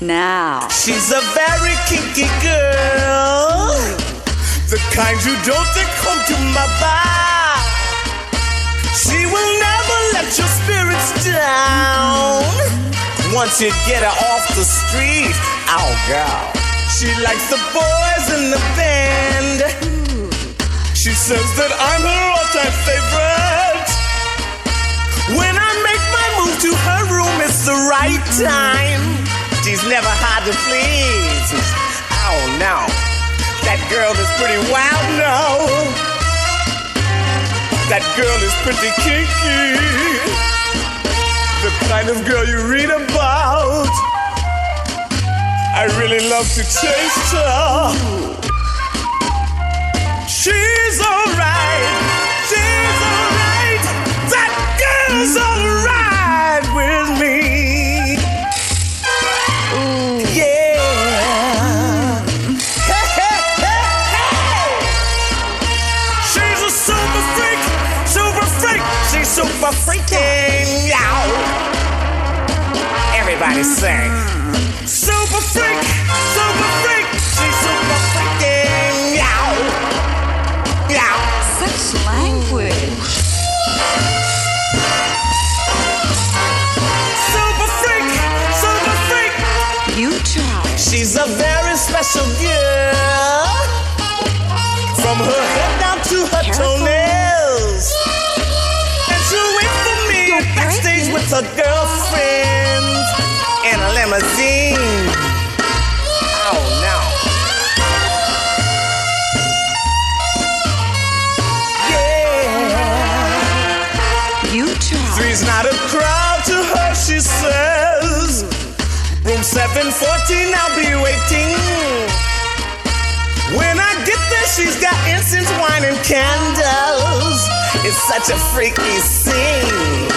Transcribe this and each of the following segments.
now. She's a very kinky girl, the kind you don't take home to my bar. She will never let your spirits down. Once you get her off the street, oh girl. She likes the boys in the band. She says that I'm her all-time favorite. When I make my move to her room, it's the right time. She's never hard to please. Oh no, that girl is pretty wild now. That girl is pretty kinky, the kind of girl you read about. I really love to taste her. She's alright, she's alright. That girl's alright with me. Yeah. Hey, hey, hey, hey. She's a super freak, she's super freaking out. Everybody sing. Super freak, she's super freaking out. Such language. Super freak. You try. She's a very special girl. From her head down to her toenails. And she'll wait for me backstage with her girlfriend in a limousine. Oh no. You try. Three's not a crowd to her, she says. Room 714, I'll be waiting. When I get there, she's got incense, wine, and candles. It's such a freaky scene.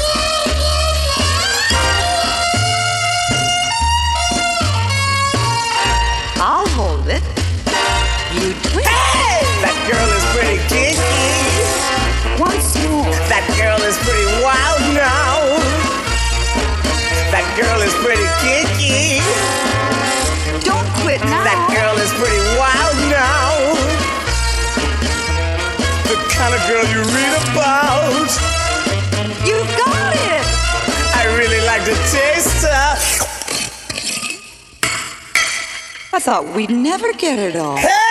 I'll hold it. You twist. Hey! That girl is pretty kinky. Once more. That girl is pretty wild now. That girl is pretty kinky. Don't quit now. That girl is pretty wild now. The kind of girl you read about. You got it. I really like to taste her. I thought we'd never get it all. Hey!